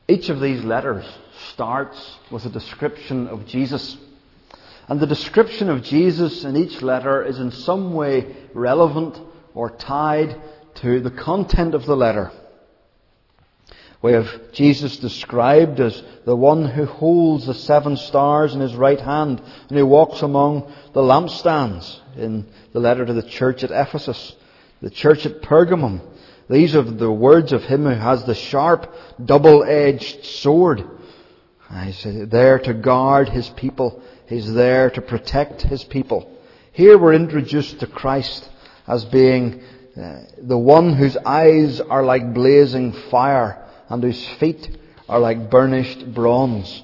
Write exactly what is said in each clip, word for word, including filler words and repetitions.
Each of these letters starts with a description of Jesus. And the description of Jesus in each letter is in some way relevant or tied to the content of the letter. We have Jesus described as the one who holds the seven stars in his right hand and who walks among the lampstands in the letter to the church at Ephesus, the church at Pergamum. These are the words of him who has the sharp, double-edged sword. He's there to guard his people. He's there to protect his people. Here we're introduced to Christ as being uh, the one whose eyes are like blazing fire and whose feet are like burnished bronze.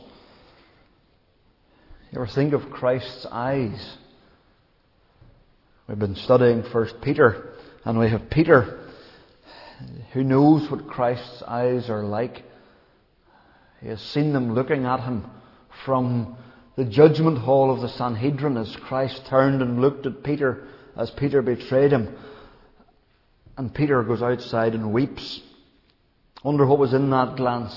You ever think of Christ's eyes? We've been studying First Peter, and we have Peter, who knows what Christ's eyes are like. He has seen them looking at him from the judgment hall of the Sanhedrin as Christ turned and looked at Peter as Peter betrayed him. And Peter goes outside and weeps. Wonder what was in that glance.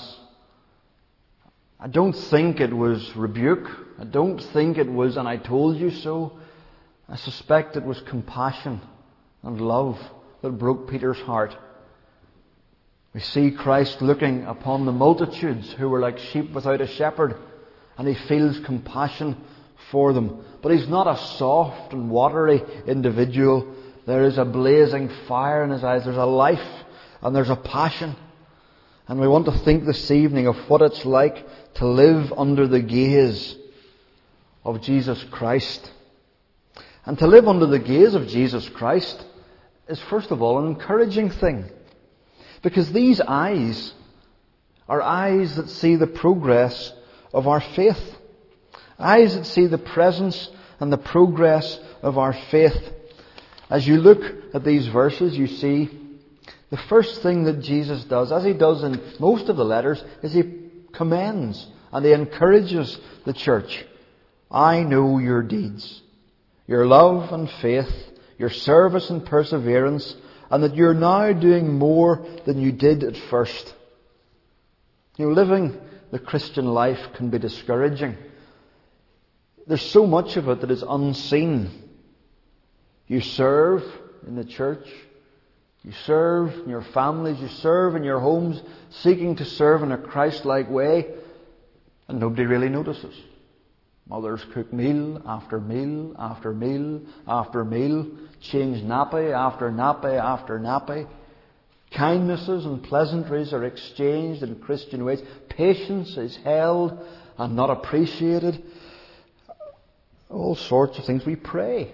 I don't think it was rebuke. I don't think it was, and I told you so. I suspect it was compassion and love that broke Peter's heart. We see Christ looking upon the multitudes who were like sheep without a shepherd, and he feels compassion for them. But he's not a soft and watery individual. There is a blazing fire in his eyes. There's a life and there's a passion. And we want to think this evening of what it's like to live under the gaze of Jesus Christ. And to live under the gaze of Jesus Christ is first of all an encouraging thing. Because these eyes are eyes that see the progress of our faith. Eyes that see the presence and the progress of our faith. As you look at these verses, you see the first thing that Jesus does, as he does in most of the letters, is he commends and he encourages the church. I know your deeds, your love and faith, your service and perseverance, and that you're now doing more than you did at first. You know, living the Christian life can be discouraging. There's so much of it that is unseen. You serve in the church. You serve in your families. You serve in your homes, seeking to serve in a Christ-like way, and nobody really notices. Mothers cook meal after meal after meal after meal, change nappy after nappy after nappy. Kindnesses and pleasantries are exchanged in Christian ways. Patience is held and not appreciated. All sorts of things. We pray.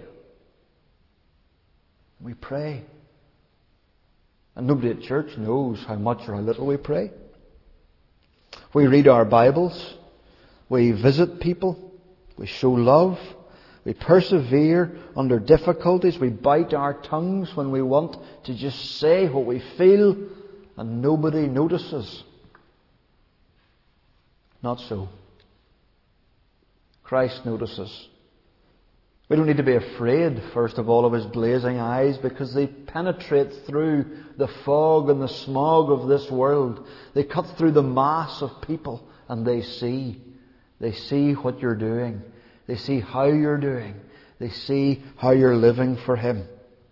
We pray. And nobody at church knows how much or how little we pray. We read our Bibles. We visit people. We show love. We persevere under difficulties. We bite our tongues when we want to just say what we feel, and nobody notices. Not so. Christ notices. We don't need to be afraid, first of all, of his blazing eyes, because they penetrate through the fog and the smog of this world. They cut through the mass of people, and they see. They see what you're doing. They see how you're doing. They see how you're living for him.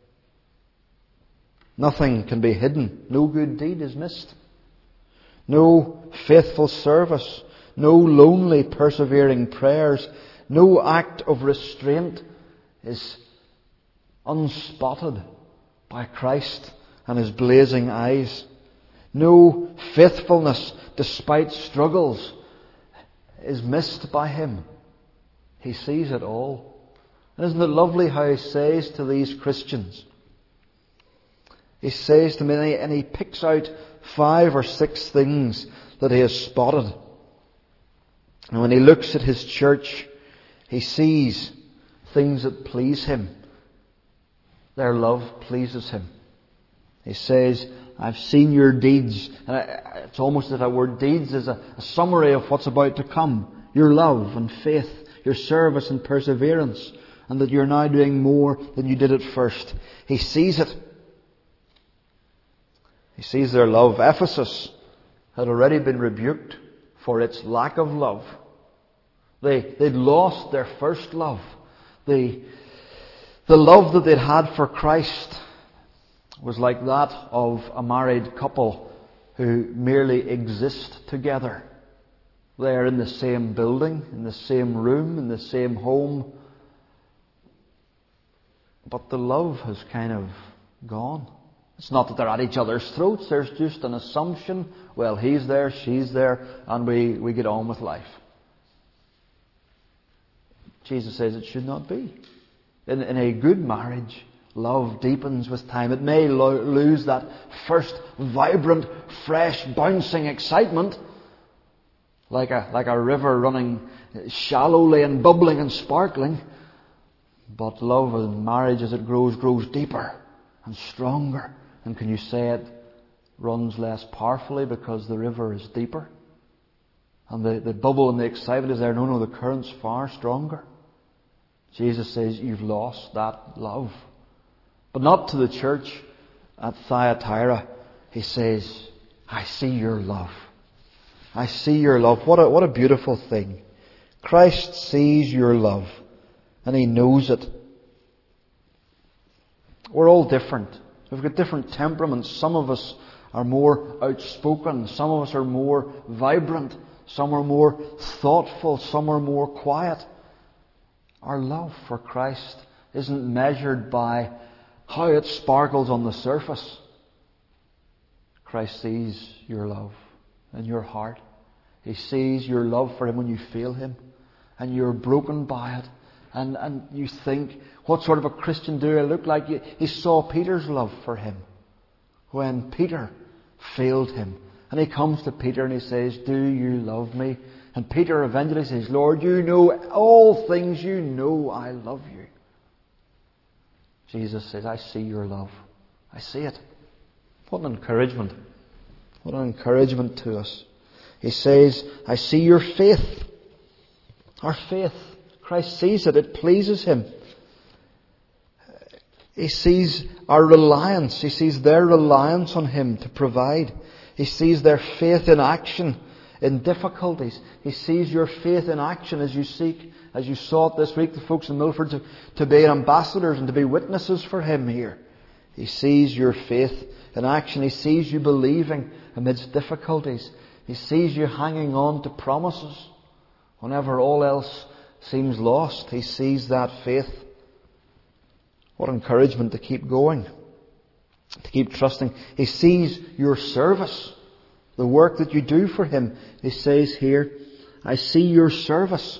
Nothing can be hidden. No good deed is missed. No faithful service. No lonely, persevering prayers. No act of restraint is unspotted by Christ and his blazing eyes. No faithfulness despite struggles is missed by him. He sees it all. And isn't it lovely how he says to these Christians? He says to me, and he picks out five or six things that he has spotted. And when he looks at his church, he sees things that please him. Their love pleases him. He says, I've seen your deeds. And it's almost as if that word deeds is a, a summary of what's about to come. Your love and faith, your service and perseverance, and that you're now doing more than you did at first. He sees it. He sees their love. Ephesus had already been rebuked for its lack of love. They, they'd lost their first love. The, the love that they'd had for Christ was like that of a married couple who merely exist together. They're in the same building, in the same room, in the same home. But the love has kind of gone. It's not that they're at each other's throats. There's just an assumption. Well, he's there, she's there, and we, we get on with life. Jesus says it should not be. In, in a good marriage, love deepens with time. It may lo- lose that first vibrant, fresh, bouncing excitement, like a, like a river running shallowly and bubbling and sparkling. But love in marriage, as it grows, grows deeper and stronger. And can you say it runs less powerfully because the river is deeper? And the, the bubble and the excitement is there. No, no, the current's far stronger. Jesus says you've lost that love. But not to the church at Thyatira. He says, I see your love. I see your love. What a, what a beautiful thing. Christ sees your love. And He knows it. We're all different. We've got different temperaments. Some of us are more outspoken. Some of us are more vibrant. Some are more thoughtful. Some are more quiet. Our love for Christ isn't measured by how it sparkles on the surface. Christ sees your love in your heart. He sees your love for Him when you feel Him. And you're broken by it. And, and you think, what sort of a Christian do I look like? He saw Peter's love for Him when Peter failed Him. And He comes to Peter and He says, do you love me? And Peter eventually says, Lord, you know all things. You know I love you. Jesus says, I see your love. I see it. What an encouragement. What an encouragement to us. He says, I see your faith. Our faith. Christ sees it. It pleases Him. He sees our reliance. He sees their reliance on Him to provide. He sees their faith in action in difficulties. He sees your faith in action as you seek, as you sought this week, the folks in Milford, to, to be ambassadors and to be witnesses for Him here. He sees your faith in action. He sees you believing amidst difficulties. He sees you hanging on to promises whenever all else seems lost. He sees that faith. What encouragement to keep going, to keep trusting. He sees your service, the work that you do for Him. He says here, I see your service.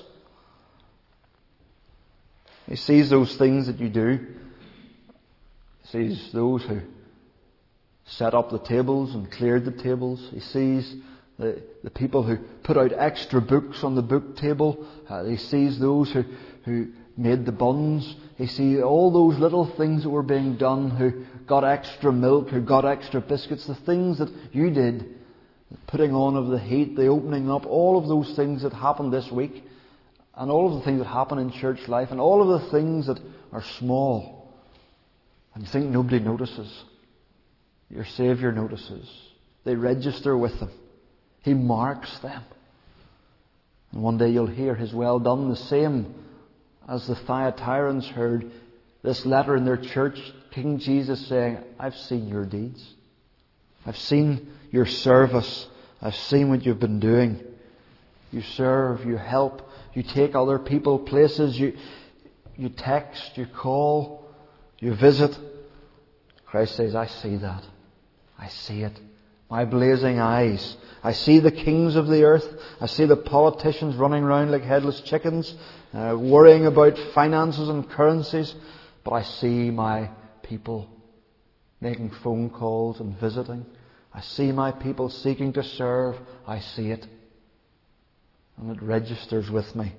He sees those things that you do. He sees those who set up the tables and cleared the tables. He sees the, the people who put out extra books on the book table. Uh, he sees those who, who made the buns. He sees all those little things that were being done, who got extra milk, who got extra biscuits, the things that you did, the putting on of the heat, the opening up, all of those things that happened this week, and all of the things that happen in church life, and all of the things that are small, and you think nobody notices. Your Saviour notices. They register with Him. He marks them. And one day you'll hear His well done, the same as the Thyatirans heard this letter in their church, King Jesus saying, I've seen your deeds. I've seen your service. I've seen what you've been doing. You serve, you help, you take other people places, you, you text, you call, you visit. Christ says, I see that. I see it. My blazing eyes. I see the kings of the earth. I see the politicians running around like headless chickens, uh, worrying about finances and currencies. But I see my people making phone calls and visiting. I see my people seeking to serve. I see it. And it registers with me.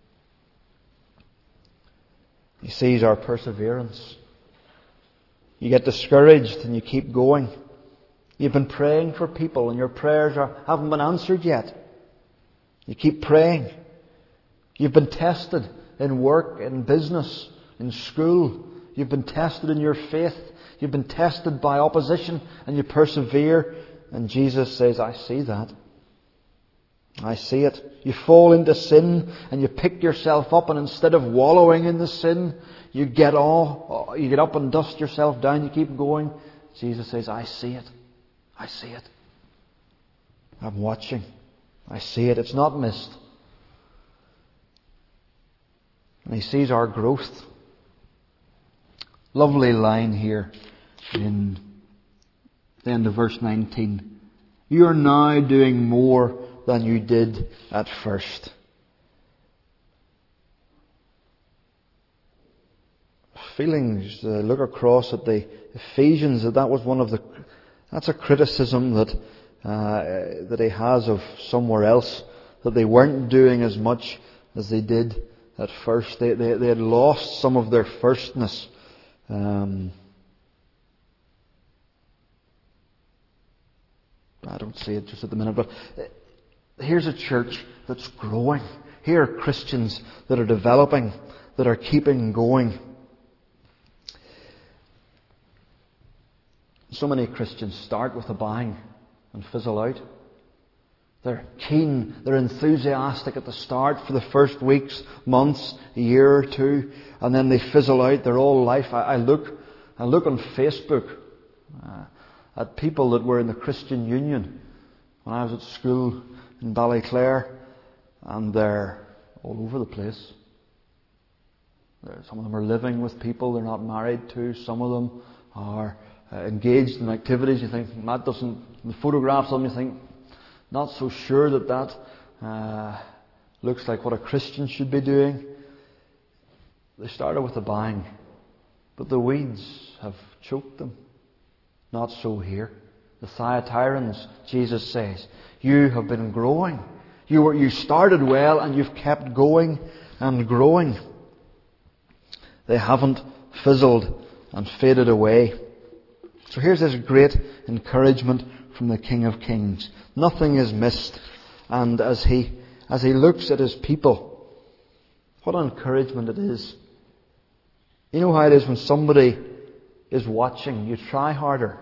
He sees our perseverance. You get discouraged and you keep going. You've been praying for people and your prayers are, haven't been answered yet. You keep praying. You've been tested in work, in business, in school. You've been tested in your faith. You've been tested by opposition and you persevere. And Jesus says, I see that. I see it. You fall into sin and you pick yourself up, and instead of wallowing in the sin, you get all, you get up and dust yourself down, you keep going. Jesus says, I see it. I see it. I'm watching. I see it. It's not missed. And He sees our growth. Lovely line here in the end of verse nineteen. You are now doing more than you did at first. Feelings, uh, look across at the Ephesians, that that was one of the, that's a criticism that uh, that he has of somewhere else, that they weren't doing as much as they did at first. They they, they had lost some of their firstness. Um, I don't see it just at the minute, but here's a church that's growing. Here are Christians that are developing, that are keeping going. So many Christians start with a bang and fizzle out. They're keen, they're enthusiastic at the start for the first weeks, months, a year or two, and then they fizzle out their whole life. I, I look, I look on Facebook uh, at people that were in the Christian Union when I was at school in Ballyclare, and they're all over the place. They're, some of them are living with people they're not married to. Some of them are uh, engaged in activities. You think that doesn't. The photographs of them, you think, not so sure that that uh, looks like what a Christian should be doing. They started with a bang, but the weeds have choked them. Not so here. The Thyatirans, Jesus says, you have been growing. You were, you started well and you've kept going and growing. They haven't fizzled and faded away. So here's this great encouragement from the King of Kings. Nothing is missed. And as he, as he looks at his people, what an encouragement it is. You know how it is when somebody is watching, you try harder.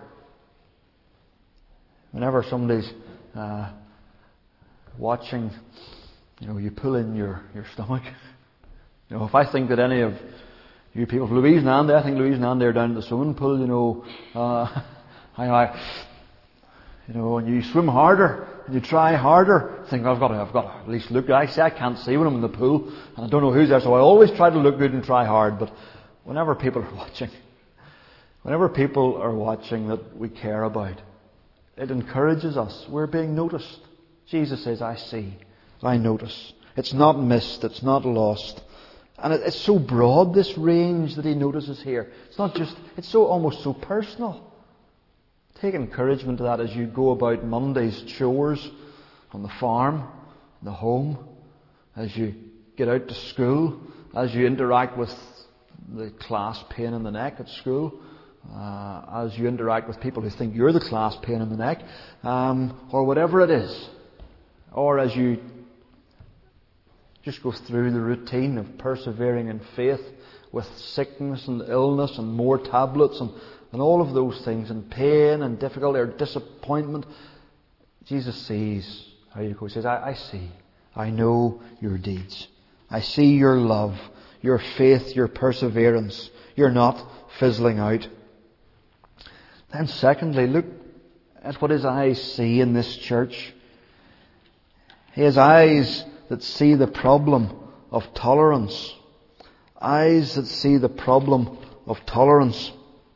Whenever somebody's uh, watching, you know, you pull in your, your stomach. You know, if I think that any of you people, Louise and Andy, I think Louise and Andy are down at the swimming pool, you know, uh, I, I, you know, and you swim harder and you try harder. Think, I've got to, I've got to at least look good. I say I can't see when I'm in the pool, and I don't know who's there, so I always try to look good and try hard. But whenever people are watching, whenever people are watching that we care about, it encourages us. We're being noticed. Jesus says, I see, I notice. It's not missed, it's not lost. And it's so broad, this range that he notices here. It's not just, it's so almost so personal. Take encouragement to that as you go about Monday's chores on the farm, the home, as you get out to school, as you interact with the class pain in the neck at school, uh, as you interact with people who think you're the class pain in the neck, um, or whatever it is, or as you just go through the routine of persevering in faith with sickness and illness and more tablets and, and all of those things, and pain and difficulty or disappointment. Jesus sees how you go. He says, I, I see. I know your deeds. I see your love, your faith, your perseverance. You're not fizzling out. Then secondly, look at what his eyes see in this church. He has eyes that see the problem of tolerance. Eyes that see the problem of tolerance.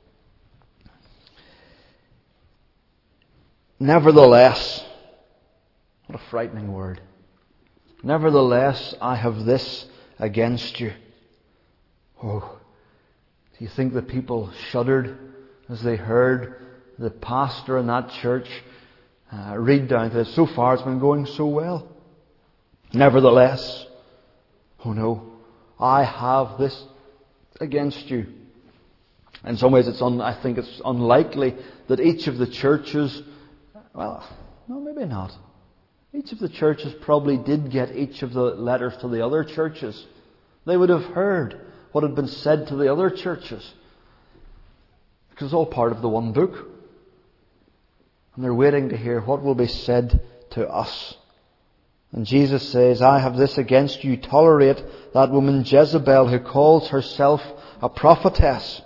Nevertheless, what a frightening word. Nevertheless, I have this against you. Oh, do you think that people shuddered as they heard the pastor in that church uh, read down to this? So far it's been going so well. Nevertheless, oh no, I have this against you. In some ways, it's un, I think it's unlikely that each of the churches, well, no, maybe not. Each of the churches probably did get each of the letters to the other churches. They would have heard what had been said to the other churches. Because it's all part of the one book. And they're waiting to hear what will be said to us. And Jesus says, I have this against you, tolerate that woman Jezebel who calls herself a prophetess.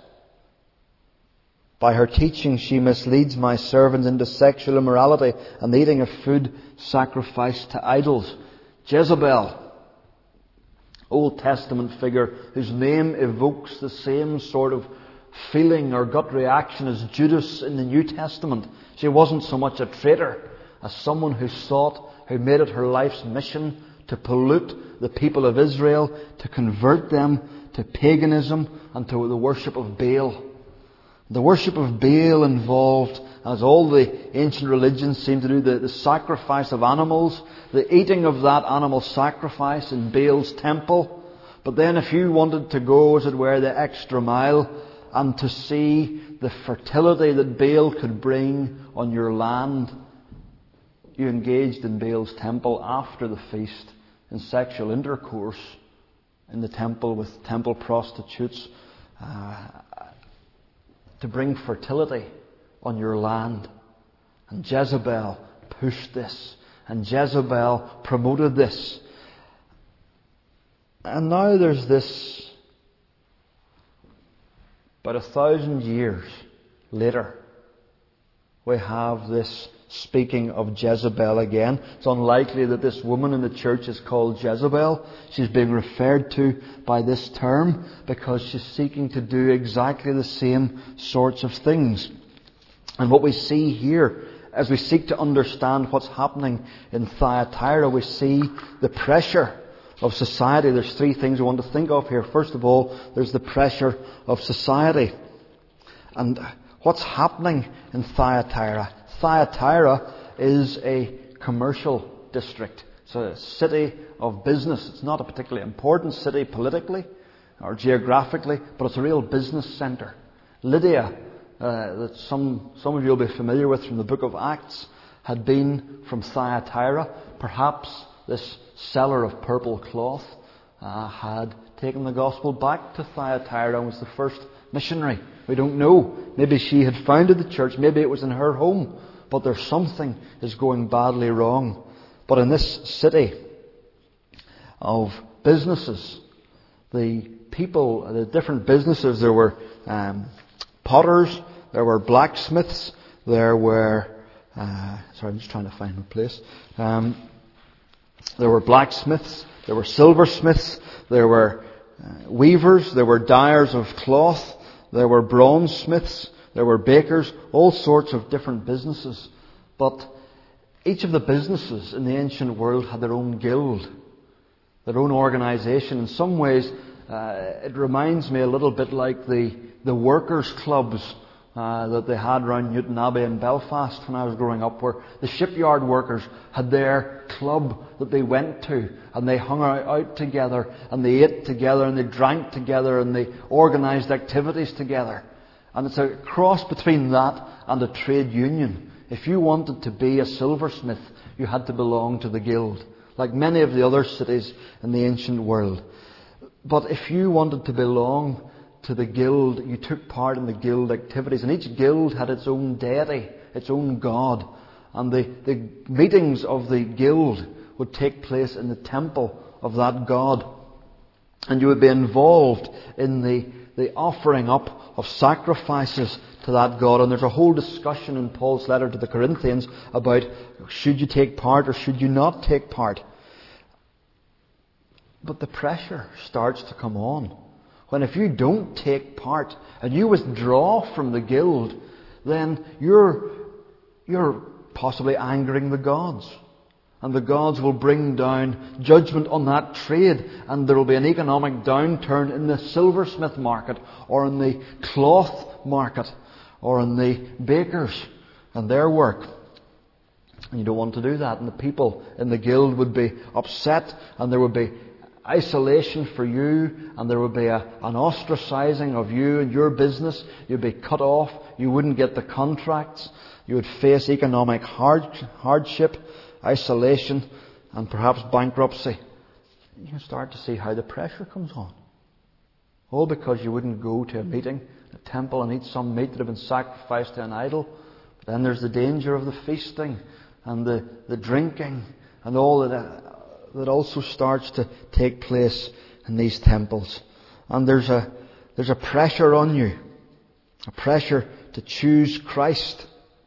By her teaching she misleads my servants into sexual immorality and eating of food sacrificed to idols. Jezebel, Old Testament figure whose name evokes the same sort of feeling or gut reaction as Judas in the New Testament. She wasn't so much a traitor as someone who sought, who made it her life's mission to pollute the people of Israel, to convert them to paganism and to the worship of Baal. The worship of Baal involved, as all the ancient religions seem to do, the, the sacrifice of animals, the eating of that animal sacrifice in Baal's temple. But then if you wanted to go, as it were, the extra mile and to see the fertility that Baal could bring on your land, you engaged in Baal's temple after the feast in sexual intercourse in the temple with temple prostitutes, uh, to bring fertility on your land. And Jezebel pushed this. And Jezebel promoted this. And now there's this, about a thousand years later, we have this speaking of Jezebel again. It's unlikely that this woman in the church is called Jezebel. She's being referred to by this term because she's seeking to do exactly the same sorts of things. And what we see here, as we seek to understand what's happening in Thyatira, we see the pressure of society. There's three things we want to think of here. First of all, there's the pressure of society. And what's happening in Thyatira? Thyatira is a commercial district. It's a city of business. It's not a particularly important city politically or geographically, but it's a real business centre. Lydia, uh, that some, some of you will be familiar with from the book of Acts, had been from Thyatira. Perhaps this seller of purple cloth uh, had taken the gospel back to Thyatira and was the first missionary. We don't know. Maybe she had founded the church. Maybe it was in her home. But there's something is going badly wrong. But in this city of businesses, the people, the different businesses, there were um, potters, there were blacksmiths, there were, uh, sorry, I'm just trying to find my place. Um, there were blacksmiths, there were silversmiths, there were uh, weavers, there were dyers of cloth, there were bronzesmiths, there were bakers, all sorts of different businesses. But each of the businesses in the ancient world had their own guild, their own organisation. In some ways, uh, it reminds me a little bit like the, the workers' clubs uh, that they had around Newton Abbey in Belfast when I was growing up, where the shipyard workers had their club that they went to, and they hung out together, and they ate together, and they drank together, and they organised activities together. And it's a cross between that and a trade union. If you wanted to be a silversmith, you had to belong to the guild, like many of the other cities in the ancient world. But if you wanted to belong to the guild, you took part in the guild activities. And each guild had its own deity, its own god. And the, the meetings of the guild would take place in the temple of that god. And you would be involved in the the offering up of sacrifices to that God. And there's a whole discussion in Paul's letter to the Corinthians about should you take part or should you not take part. But the pressure starts to come on. When if you don't take part and you withdraw from the guild, then you're, you're possibly angering the gods. And the gods will bring down judgment on that trade, and there will be an economic downturn in the silversmith market, or in the cloth market, or in the bakers and their work. And you don't want to do that. And the people in the guild would be upset, and there would be isolation for you, and there would be a, an ostracizing of you and your business. You'd be cut off. You wouldn't get the contracts. You would face economic hard, hardship, isolation, and perhaps bankruptcy. You can start to see how the pressure comes on. All because you wouldn't go to a meeting, a temple, and eat some meat that had been sacrificed to an idol, Then there's the danger of the feasting and the, the drinking and all that, uh, that also starts to take place in these temples. And there's a, there's a pressure on you, a pressure to choose Christ.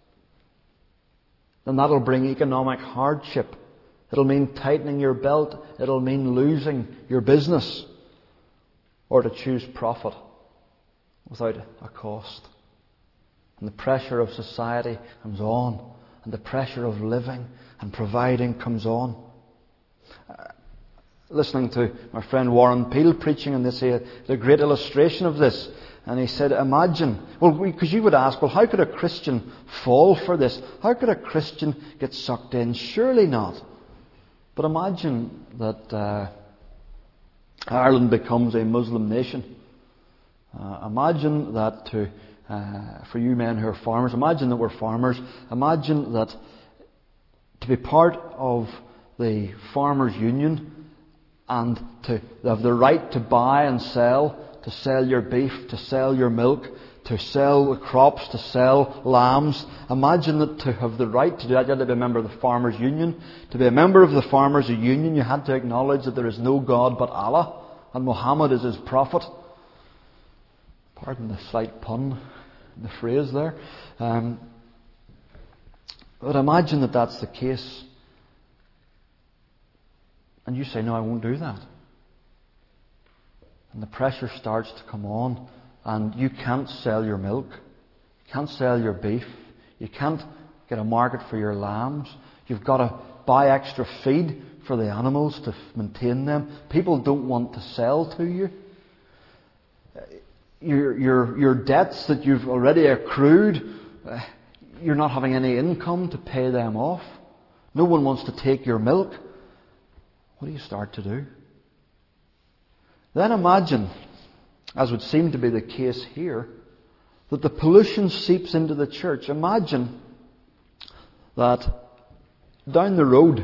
And that'll bring economic hardship. It'll mean tightening your belt. It'll mean losing your business. Or to choose profit without a cost. And the pressure of society comes on. And the pressure of living and providing comes on. Uh, listening to my friend Warren Peel preaching on this, he had a great illustration of this. And he said, imagine, well, because you would ask, well, how could a Christian fall for this? How could a Christian get sucked in? Surely not. But imagine that uh, Ireland becomes a Muslim nation. Uh, imagine that to, uh, for you men who are farmers, imagine that we're farmers. Imagine that to be part of the farmers' union and to have the right to buy and sell, to sell your beef, to sell your milk, to sell the crops, to sell lambs. Imagine that to have the right to do that, you had to be a member of the Farmers Union. To be a member of the Farmers Union, you had to acknowledge that there is no God but Allah, and Muhammad is his prophet. Pardon the slight pun, the phrase there. Um, but imagine that that's the case. And you say, no, I won't do that. And the pressure starts to come on, and you can't sell your milk, you can't sell your beef, you can't get a market for your lambs, you've got to buy extra feed for the animals to maintain them. People don't want to sell to you. Your, your, your debts that you've already accrued, you're not having any income to pay them off. No one wants to take your milk. What do you start to do? Then imagine, as would seem to be the case here, that the pollution seeps into the church. Imagine that down the road,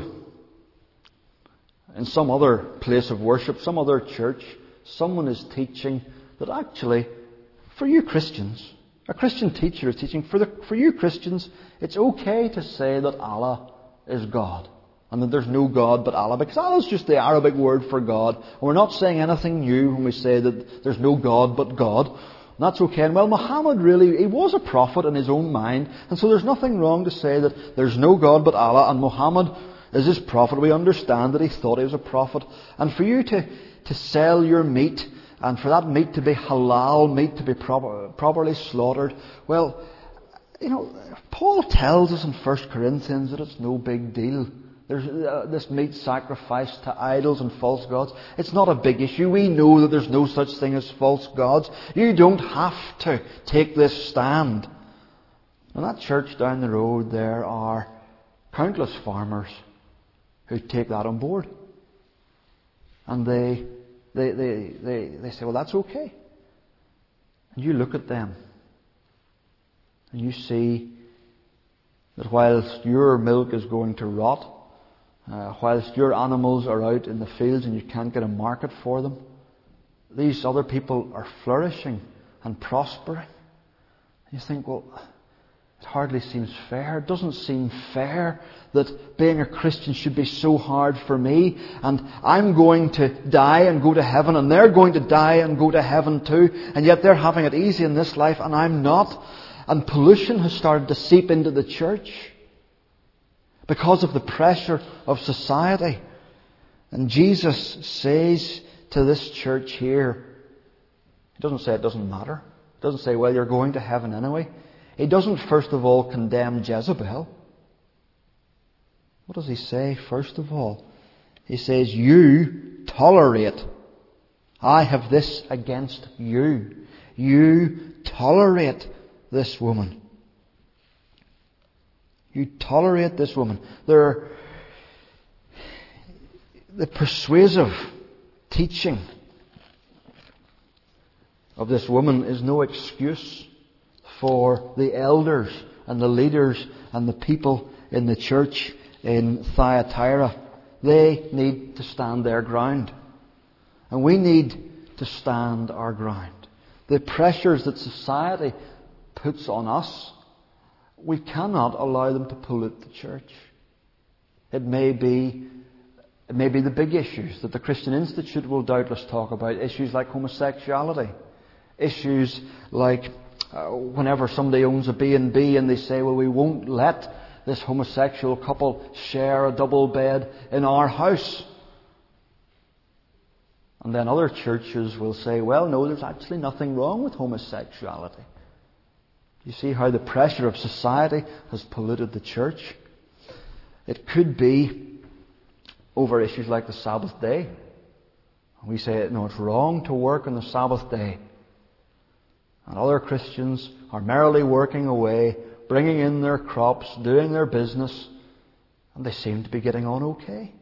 in some other place of worship, some other church, someone is teaching that actually, for you Christians, a Christian teacher is teaching, for, the, for you Christians, it's okay to say that Allah is God. And that there's no God but Allah. Because Allah is just the Arabic word for God. And we're not saying anything new when we say that there's no God but God. And that's okay. And well, Muhammad really, he was a prophet in his own mind. And so there's nothing wrong to say that there's no God but Allah. And Muhammad is his prophet. We understand that he thought he was a prophet. And for you to, to sell your meat, and for that meat to be halal, meat to be proper, properly slaughtered, well, you know, Paul tells us in First Corinthians that it's no big deal. There's uh, this meat sacrificed to idols and false gods. It's not a big issue. We know that there's no such thing as false gods. You don't have to take this stand. In that church down the road, there are countless farmers who take that on board. And they, they, they, they, they say, well, that's okay. And you look at them and you see that whilst your milk is going to rot, Uh, whilst your animals are out in the fields and you can't get a market for them, these other people are flourishing and prospering. You think, well, it hardly seems fair. It doesn't seem fair that being a Christian should be so hard for me, and I'm going to die and go to heaven, and they're going to die and go to heaven too, and yet they're having it easy in this life and I'm not. And pollution has started to seep into the church because of the pressure of society. And Jesus says to this church here, He doesn't say it doesn't matter. He doesn't say, well, you're going to heaven anyway. He doesn't first of all condemn Jezebel. What does He say first of all? He says, you tolerate. I have this against you. You tolerate this woman. You tolerate this woman. There, the persuasive teaching of this woman is no excuse for the elders and the leaders and the people in the church in Thyatira. They need to stand their ground. And we need to stand our ground. The pressures that society puts on us, we cannot allow them to pollute the church. It may be, it may be the big issues that the Christian Institute will doubtless talk about. Issues like homosexuality. Issues like uh, whenever somebody owns a B and B and they say, well, we won't let this homosexual couple share a double bed in our house. And then other churches will say, well, no, there's actually nothing wrong with homosexuality. You see how the pressure of society has polluted the church? It could be over issues like the Sabbath day. We say, no, it's wrong to work on the Sabbath day. And other Christians are merrily working away, bringing in their crops, doing their business, and they seem to be getting on okay.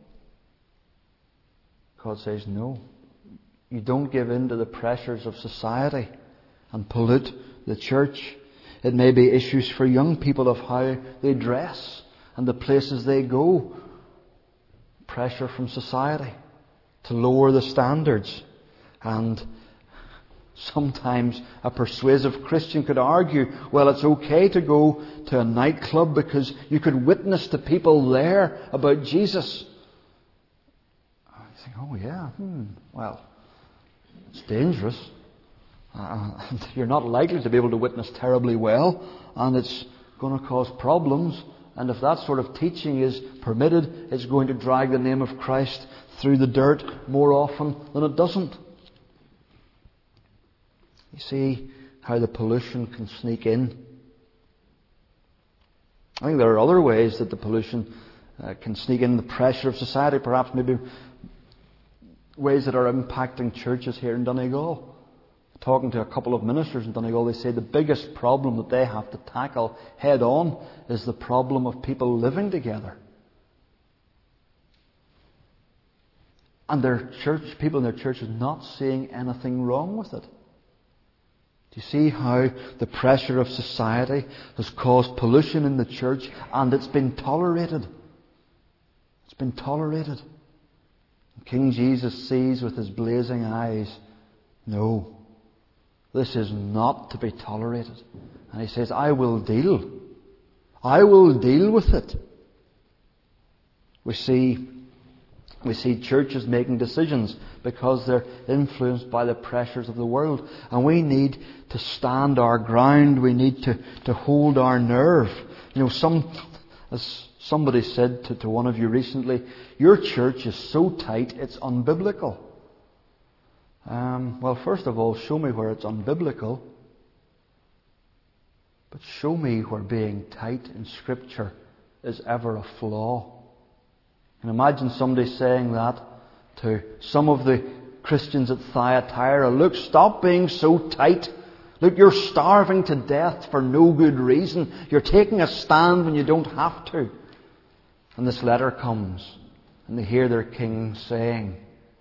God says, no, you don't give in to the pressures of society and pollute the church. It may be issues for young people of how they dress and the places they go. Pressure from society to lower the standards. And sometimes a persuasive Christian could argue, well, it's okay to go to a nightclub because you could witness to people there about Jesus. I think, oh yeah, hmm, well, it's dangerous. Uh, you're not likely to be able to witness terribly well, and it's going to cause problems. And if that sort of teaching is permitted, it's going to drag the name of Christ through the dirt more often than it doesn't. You see how the pollution can sneak in. I think there are other ways that the pollution uh, can sneak in. The pressure of society, perhaps maybe ways that are impacting churches here in Donegal. Talking to a couple of ministers in Donegal, they say the biggest problem that they have to tackle head on is the problem of people living together. And their church, people in their church are not seeing anything wrong with it. Do you see how the pressure of society has caused pollution in the church, and it's been tolerated? It's been tolerated. King Jesus sees with his blazing eyes, no, this is not to be tolerated. And he says, I will deal. I will deal with it. We see, we see churches making decisions because they're influenced by the pressures of the world. And we need to stand our ground. We need to, to hold our nerve. You know, some, as somebody said to, to one of you recently, your church is so tight it's unbiblical. Um, well, first of all, show me where it's unbiblical. But show me where being tight in Scripture is ever a flaw. And imagine somebody saying that to some of the Christians at Thyatira. Look, stop being so tight. Look, you're starving to death for no good reason. You're taking a stand when you don't have to. And this letter comes, and they hear their king saying,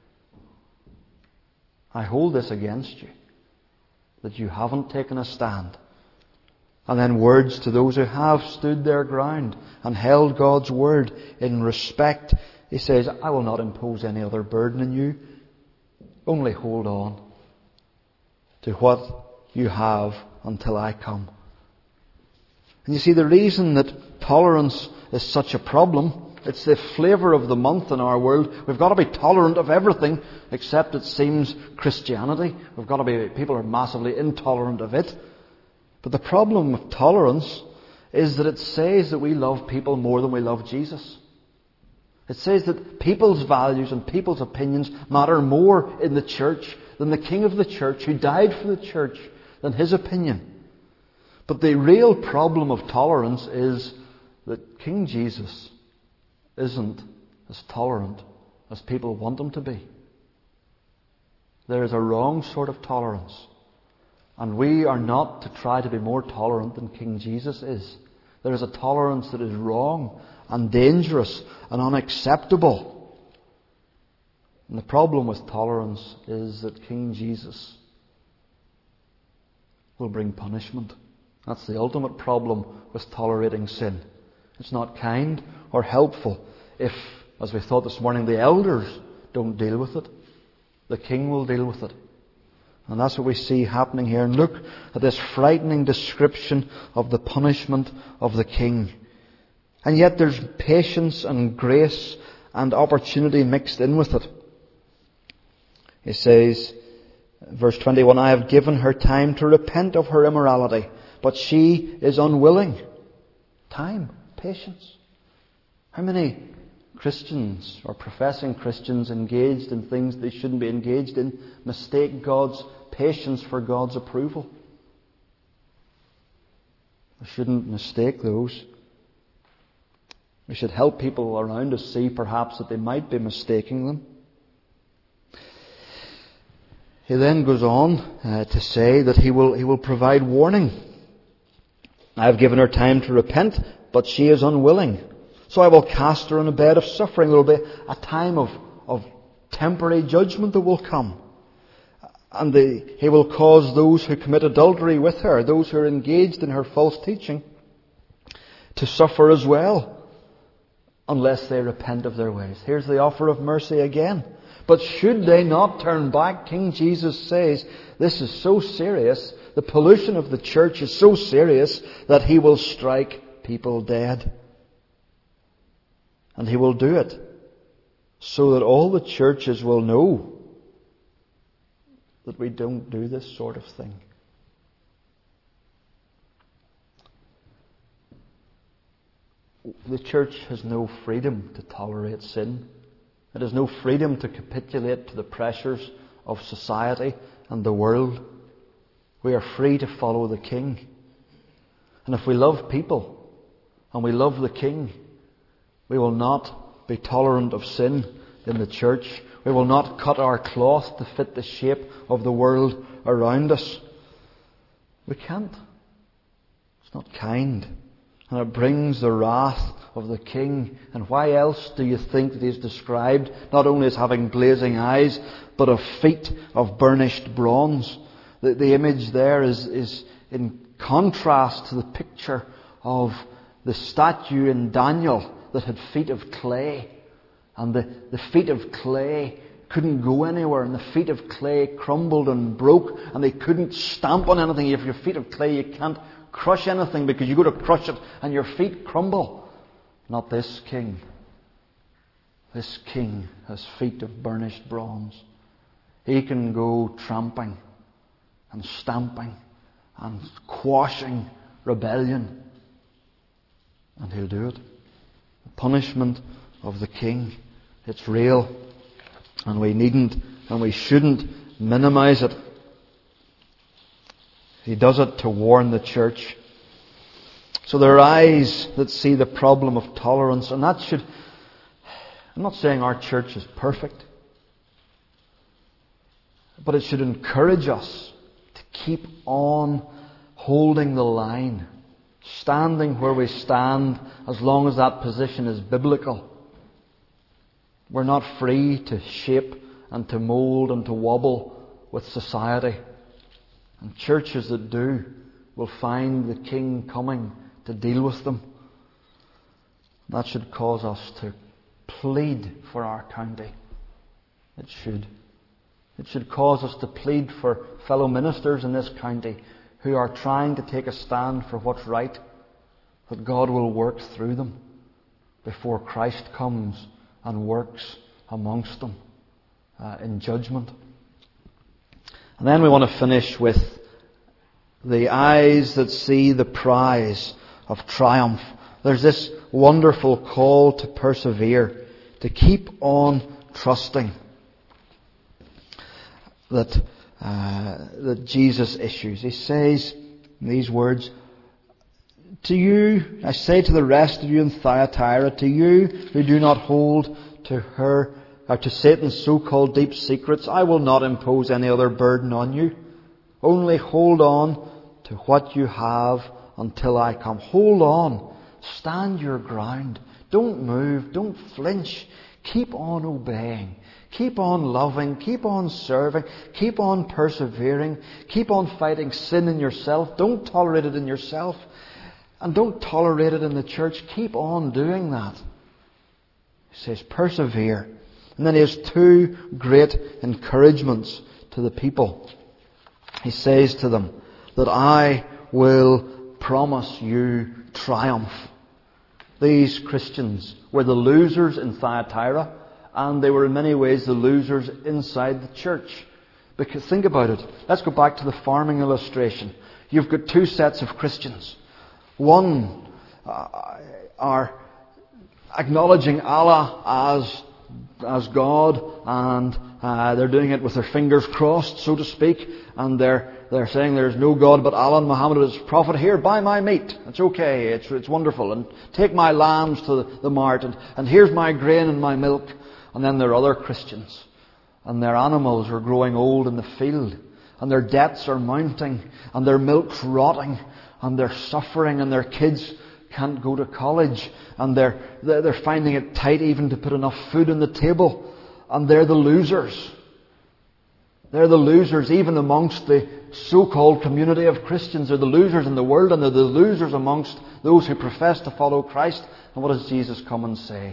I hold this against you, that you haven't taken a stand. And then words to those who have stood their ground and held God's word in respect. He says, I will not impose any other burden on you. Only hold on to what you have until I come. And you see, the reason that tolerance is such a problem, it's the flavour of the month in our world. We've got to be tolerant of everything except it seems Christianity. We've got to be, people are massively intolerant of it. But the problem with tolerance is that it says that we love people more than we love Jesus. It says that people's values and people's opinions matter more in the church than the King of the church who died for the church, than his opinion. But the real problem of tolerance is that King Jesus isn't as tolerant as people want him to be. There is a wrong sort of tolerance. And we are not to try to be more tolerant than King Jesus is. There is a tolerance that is wrong and dangerous and unacceptable. And the problem with tolerance is that King Jesus will bring punishment. That's the ultimate problem with tolerating sin. It's not kind or helpful if, as we thought this morning, the elders don't deal with it. The King will deal with it. And that's what we see happening here. And look at this frightening description of the punishment of the king. And yet there's patience and grace and opportunity mixed in with it. He says, verse twenty-one, I have given her time to repent of her immorality, but she is unwilling. Time, patience. How many Christians or professing Christians engaged in things they shouldn't be engaged in mistake God's patience for God's approval? We shouldn't mistake those. We should help people around us see perhaps that they might be mistaking them. He then goes on uh, to say that he will, he will provide warning. I have given her time to repent, but she is unwilling. So I will cast her on a bed of suffering. There will be a time of, of temporary judgment that will come. And the, he will cause those who commit adultery with her, those who are engaged in her false teaching, to suffer as well, unless they repent of their ways. Here's the offer of mercy again. But should they not turn back, King Jesus says, this is so serious, the pollution of the church is so serious that he will strike people dead. And he will do it so that all the churches will know that we don't do this sort of thing. The church has no freedom to tolerate sin. It has no freedom to capitulate to the pressures of society and the world. We are free to follow the King. And if we love people and we love the King, we will not be tolerant of sin in the church. We will not cut our cloth to fit the shape of the world around us. We can't. It's not kind. And it brings the wrath of the King. And why else do you think that he's described not only as having blazing eyes, but of feet of burnished bronze? The, the image there is, is in contrast to the picture of the statue in Daniel that had feet of clay. And the, the feet of clay couldn't go anywhere, and the feet of clay crumbled and broke, and they couldn't stamp on anything. If your feet of clay, you can't crush anything because you go to crush it and your feet crumble. Not this King. This King has feet of burnished bronze. He can go tramping and stamping and quashing rebellion, and he'll do it. The punishment of the King, it's real, and we needn't and we shouldn't minimize it. He does it to warn the church. So there are eyes that see the problem of tolerance, and that should... I'm not saying our church is perfect, but it should encourage us to keep on holding the line, standing where we stand, as long as that position is biblical. We're not free to shape and to mould and to wobble with society. And churches that do will find the King coming to deal with them. That should cause us to plead for our county. It should. It should cause us to plead for fellow ministers in this county who are trying to take a stand for what's right, that God will work through them before Christ comes and works amongst them uh, in judgment. And then we want to finish with the eyes that see the prize of triumph. There's this wonderful call to persevere, to keep on trusting that uh, that Jesus issues. He says in these words, to you, I say to the rest of you in Thyatira, to you who do not hold to her or to Satan's so-called deep secrets, I will not impose any other burden on you. Only hold on to what you have until I come. Hold on. Stand your ground. Don't move. Don't flinch. Keep on obeying. Keep on loving. Keep on serving. Keep on persevering. Keep on fighting sin in yourself. Don't tolerate it in yourself. And don't tolerate it in the church. Keep on doing that. He says, persevere. And then he has two great encouragements to the people. He says to them that I will promise you triumph. These Christians were the losers in Thyatira, and they were in many ways the losers inside the church. Because think about it. Let's go back to the farming illustration. You've got two sets of Christians. One uh, are acknowledging Allah as as God, and uh, they're doing it with their fingers crossed, so to speak, and they're they're saying there's no God but Allah, and Muhammad is prophet. Here, buy my meat. It's okay. It's it's wonderful, and take my lambs to the, the mart, and, and here's my grain and my milk. And then there are other Christians, and their animals are growing old in the field, and their debts are mounting, and their milk's rotting, and they're suffering, and their kids can't go to college, and they're they're finding it tight even to put enough food on the table, and they're the losers. They're the losers even amongst the so-called community of Christians. They're the losers in the world, and they're the losers amongst those who profess to follow Christ. And what does Jesus come and say?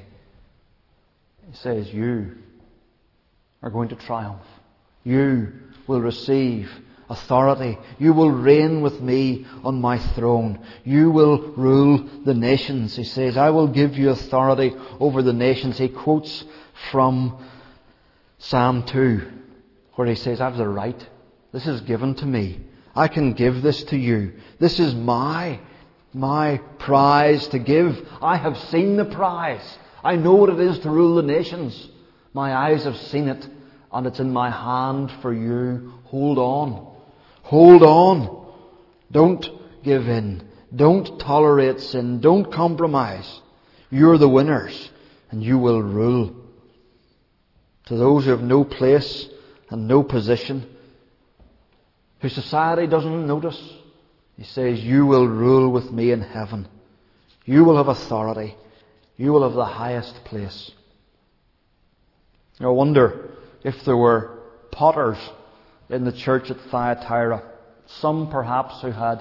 He says, you are going to triumph. You will receive authority. You will reign with me on my throne. You will rule the nations. He says, I will give you authority over the nations. He quotes from Psalm two, where he says, I have the right. This is given to me. I can give this to you. This is my, my prize to give. I have seen the prize. I know what it is to rule the nations. My eyes have seen it, and it's in my hand for you. Hold on. Hold on. Don't give in. Don't tolerate sin. Don't compromise. You're the winners, and you will rule. To those who have no place and no position, who society doesn't notice, he says, you will rule with me in heaven. You will have authority. You will have the highest place. I wonder if there were potters in the church at Thyatira, some perhaps who had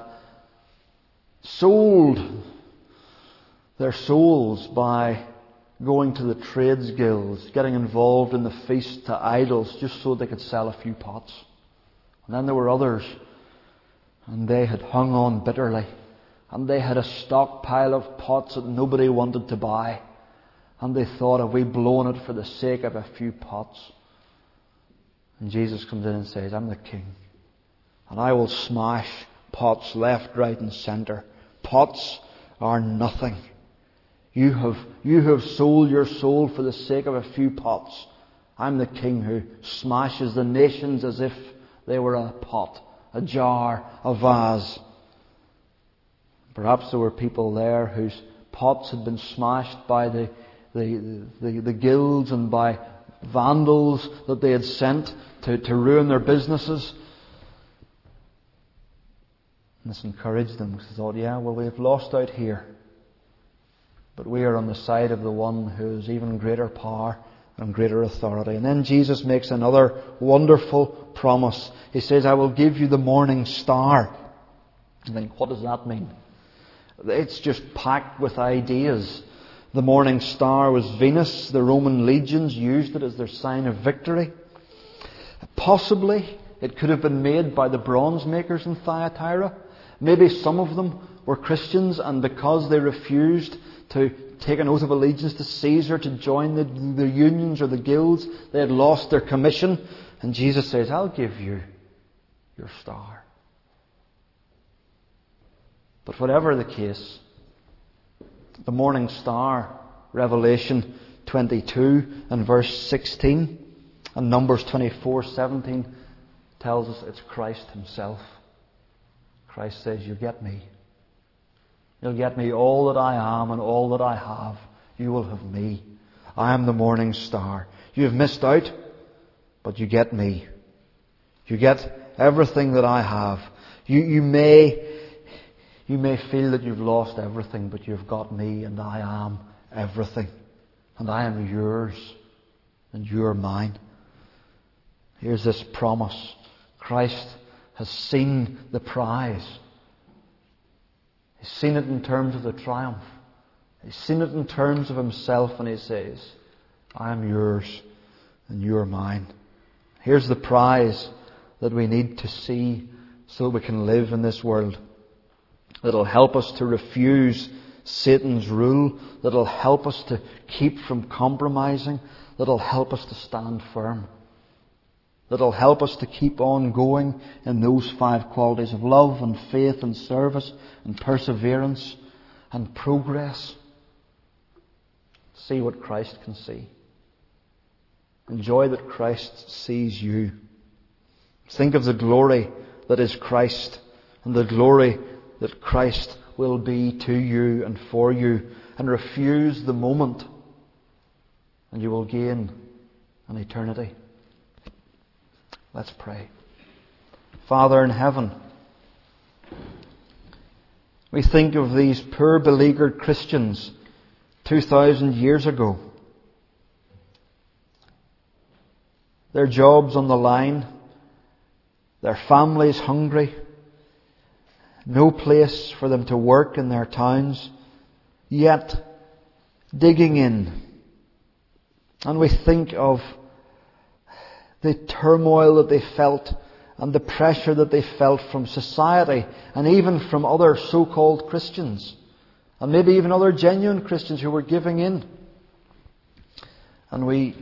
sold their souls by going to the trades guilds, getting involved in the feast to idols just so they could sell a few pots. And then there were others, and they had hung on bitterly, and they had a stockpile of pots that nobody wanted to buy, and they thought, have we blown it for the sake of a few pots? And Jesus comes in and says, I'm the King, and I will smash pots left, right and centre. Pots are nothing. You have, you have sold your soul for the sake of a few pots. I'm the King who smashes the nations as if they were a pot, a jar, a vase. Perhaps there were people there whose pots had been smashed by the, the, the, the guilds and by vandals that they had sent to, to ruin their businesses. And this encouraged them because they thought, yeah, well, we've lost out here, but we are on the side of the one who has even greater power and greater authority. And then Jesus makes another wonderful promise. He says, I will give you the morning star. I think, what does that mean? It's just packed with ideas. The morning star was Venus. The Roman legions used it as their sign of victory. Possibly it could have been made by the bronze makers in Thyatira. Maybe some of them were Christians, and because they refused to take an oath of allegiance to Caesar, to join the, the unions or the guilds, they had lost their commission. And Jesus says, I'll give you your star. But whatever the case, the morning star, Revelation twenty-two and verse sixteen, and Numbers twenty-four seventeen tells us it's Christ Himself. Christ says, you get me. You'll get me, all that I am and all that I have. You will have me. I am the morning star. You have missed out, but you get me. You get everything that I have. You, you may... You may feel that you've lost everything, but you've got me, and I am everything. And I am yours, and you are mine. Here's this promise. Christ has seen the prize. He's seen it in terms of the triumph. He's seen it in terms of Himself, and He says, I am yours, and you are mine. Here's the prize that we need to see so that we can live in this world. That'll help us to refuse Satan's rule. That'll help us to keep from compromising. That'll help us to stand firm. That'll help us to keep on going in those five qualities of love and faith and service and perseverance and progress. See what Christ can see. Enjoy that Christ sees you. Think of the glory that is Christ and the glory that Christ will be to you and for you, and refuse the moment, and you will gain an eternity. Let's pray. Father in heaven, we think of these poor beleaguered Christians two thousand years ago. Their jobs on the line, their families hungry, no place for them to work in their towns, yet digging in. And we think of the turmoil that they felt and the pressure that they felt from society and even from other so-called Christians and maybe even other genuine Christians who were giving in. And we,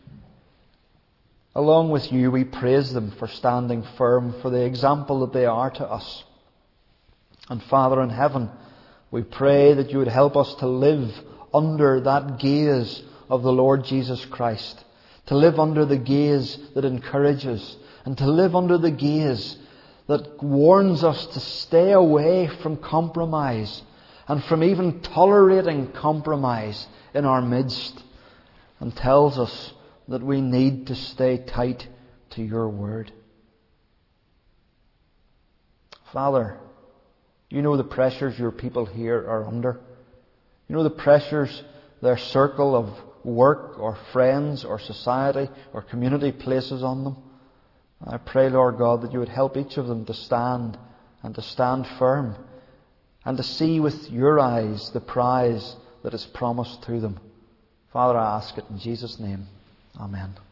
along with you, we praise them for standing firm, for the example that they are to us. And Father in heaven, we pray that you would help us to live under that gaze of the Lord Jesus Christ, to live under the gaze that encourages, and to live under the gaze that warns us to stay away from compromise and from even tolerating compromise in our midst, and tells us that we need to stay tight to your word. Father, you know the pressures your people here are under. You know the pressures their circle of work or friends or society or community places on them. I pray, Lord God, that you would help each of them to stand and to stand firm and to see with your eyes the prize that is promised to them. Father, I ask it in Jesus' name. Amen.